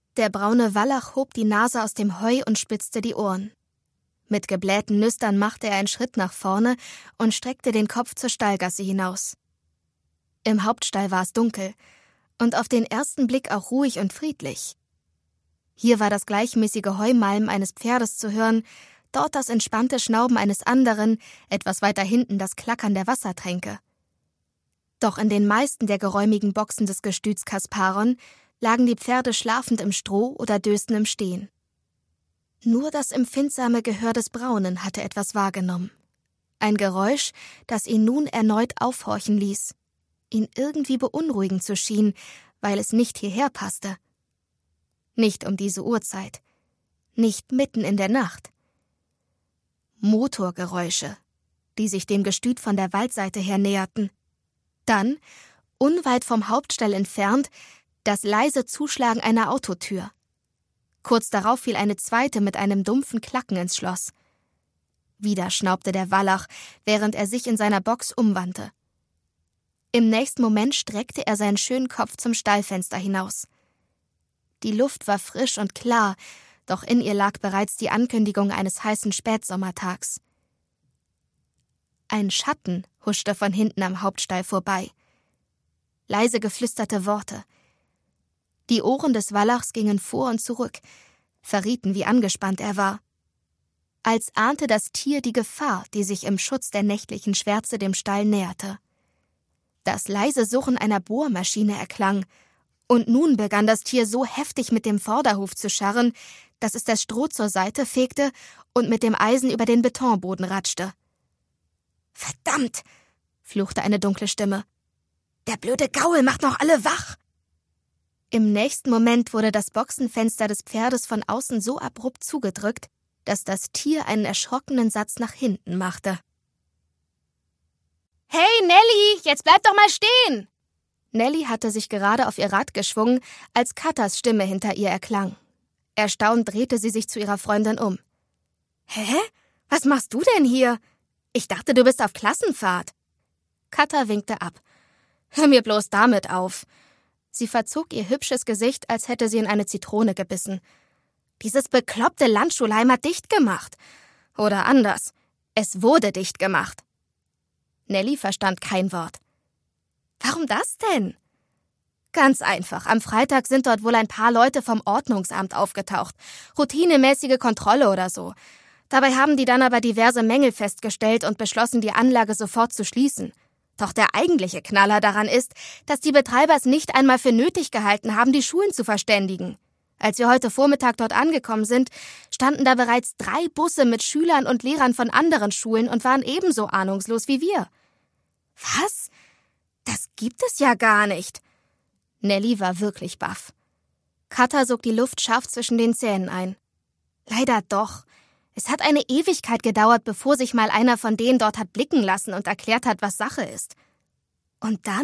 Der braune Wallach hob die Nase aus dem Heu und spitzte die Ohren. Mit geblähten Nüstern machte er einen Schritt nach vorne und streckte den Kopf zur Stallgasse hinaus. Im Hauptstall war es dunkel und auf den ersten Blick auch ruhig und friedlich. Hier war das gleichmäßige Heumalmen eines Pferdes zu hören, dort das entspannte Schnauben eines anderen, etwas weiter hinten das Klackern der Wassertränke. Doch in den meisten der geräumigen Boxen des Gestüts Kasparon lagen die Pferde schlafend im Stroh oder dösten im Stehen. Nur das empfindsame Gehör des Braunen hatte etwas wahrgenommen. Ein Geräusch, das ihn nun erneut aufhorchen ließ, ihn irgendwie beunruhigend zu schien, weil es nicht hierher passte. Nicht um diese Uhrzeit, nicht mitten in der Nacht. Motorgeräusche, die sich dem Gestüt von der Waldseite her näherten. Dann, unweit vom Hauptstall entfernt, das leise Zuschlagen einer Autotür. Kurz darauf fiel eine zweite mit einem dumpfen Klacken ins Schloss. Wieder schnaubte der Wallach, während er sich in seiner Box umwandte. Im nächsten Moment streckte er seinen schönen Kopf zum Stallfenster hinaus. Die Luft war frisch und klar, doch in ihr lag bereits die Ankündigung eines heißen Spätsommertags. Ein Schatten huschte von hinten am Hauptstall vorbei. Leise geflüsterte Worte. Die Ohren des Wallachs gingen vor und zurück, verrieten, wie angespannt er war. Als ahnte das Tier die Gefahr, die sich im Schutz der nächtlichen Schwärze dem Stall näherte. Das leise Surren einer Bohrmaschine erklang, und nun begann das Tier so heftig mit dem Vorderhuf zu scharren, dass es das Stroh zur Seite fegte und mit dem Eisen über den Betonboden ratschte. »Verdammt«, fluchte eine dunkle Stimme. »Der blöde Gaul macht noch alle wach!« Im nächsten Moment wurde das Boxenfenster des Pferdes von außen so abrupt zugedrückt, dass das Tier einen erschrockenen Satz nach hinten machte. »Hey, Nelly, jetzt bleib doch mal stehen!« Nelly hatte sich gerade auf ihr Rad geschwungen, als Katas Stimme hinter ihr erklang. Erstaunt drehte sie sich zu ihrer Freundin um. »Hä? Was machst du denn hier? Ich dachte, du bist auf Klassenfahrt.« Kata winkte ab. »Hör mir bloß damit auf.« Sie verzog ihr hübsches Gesicht, als hätte sie in eine Zitrone gebissen. »Dieses bekloppte Landschulheim hat dicht gemacht. Oder anders, es wurde dicht gemacht.« Nelly verstand kein Wort. »Warum das denn?« »Ganz einfach. Am Freitag sind dort wohl ein paar Leute vom Ordnungsamt aufgetaucht. Routinemäßige Kontrolle oder so. Dabei haben die dann aber diverse Mängel festgestellt und beschlossen, die Anlage sofort zu schließen. Doch der eigentliche Knaller daran ist, dass die Betreiber es nicht einmal für nötig gehalten haben, die Schulen zu verständigen. Als wir heute Vormittag dort angekommen sind, standen da bereits 3 Busse mit Schülern und Lehrern von anderen Schulen und waren ebenso ahnungslos wie wir.« »Was? Das gibt es ja gar nicht.« Nelly war wirklich baff. Kata sog die Luft scharf zwischen den Zähnen ein. »Leider doch. Es hat eine Ewigkeit gedauert, bevor sich mal einer von denen dort hat blicken lassen und erklärt hat, was Sache ist. Und dann?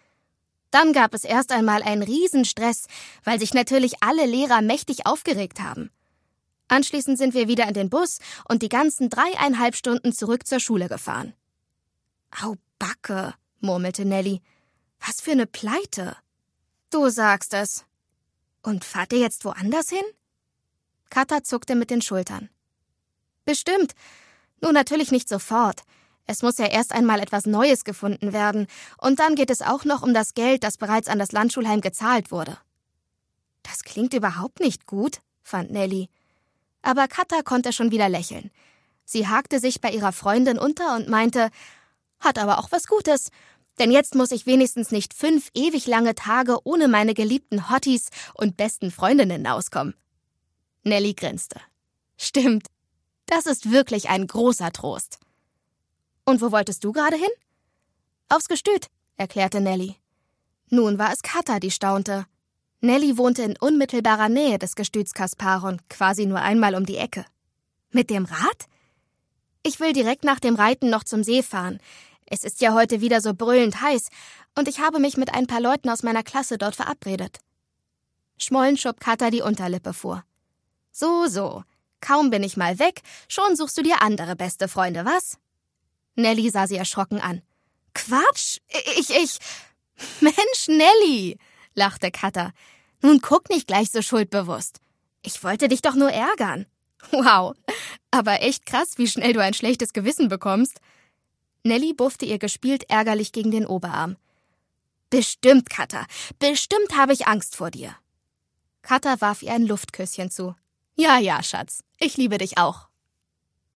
Dann gab es erst einmal einen Riesenstress, weil sich natürlich alle Lehrer mächtig aufgeregt haben. Anschließend sind wir wieder in den Bus und die ganzen 3,5 Stunden zurück zur Schule gefahren.« »Au Backe«, murmelte Nelly. »Was für eine Pleite.« »Du sagst es.« »Und fahrt ihr jetzt woanders hin?« Kata zuckte mit den Schultern. »Bestimmt. Nur natürlich nicht sofort. Es muss ja erst einmal etwas Neues gefunden werden. Und dann geht es auch noch um das Geld, das bereits an das Landschulheim gezahlt wurde.« »Das klingt überhaupt nicht gut«, fand Nelly. Aber Kata konnte schon wieder lächeln. Sie hakte sich bei ihrer Freundin unter und meinte, »Hat aber auch was Gutes. Denn jetzt muss ich wenigstens nicht 5 ewig lange Tage ohne meine geliebten Hotties und besten Freundinnen auskommen.« Nelly grinste. »Stimmt. Das ist wirklich ein großer Trost.« »Und wo wolltest du gerade hin?« »Aufs Gestüt«, erklärte Nelly. Nun war es Kata, die staunte. Nelly wohnte in unmittelbarer Nähe des Gestüts Kasparon, quasi nur einmal um die Ecke. »Mit dem Rad?« »Ich will direkt nach dem Reiten noch zum See fahren. Es ist ja heute wieder so brüllend heiß und ich habe mich mit ein paar Leuten aus meiner Klasse dort verabredet.« Schmollend schob Kata die Unterlippe vor. »So, kaum bin ich mal weg, schon suchst du dir andere beste Freunde, was?« Nelly sah sie erschrocken an. »Quatsch, ich... »Mensch, Nelly«, lachte Kata. Nun guck nicht gleich so schuldbewusst. Ich wollte dich doch nur ärgern. Wow, aber echt krass, wie schnell du ein schlechtes Gewissen bekommst. Nelly buffte ihr gespielt ärgerlich gegen den Oberarm. Bestimmt, Katha, bestimmt habe ich Angst vor dir. Katha warf ihr ein Luftküsschen zu. Ja, Schatz, ich liebe dich auch.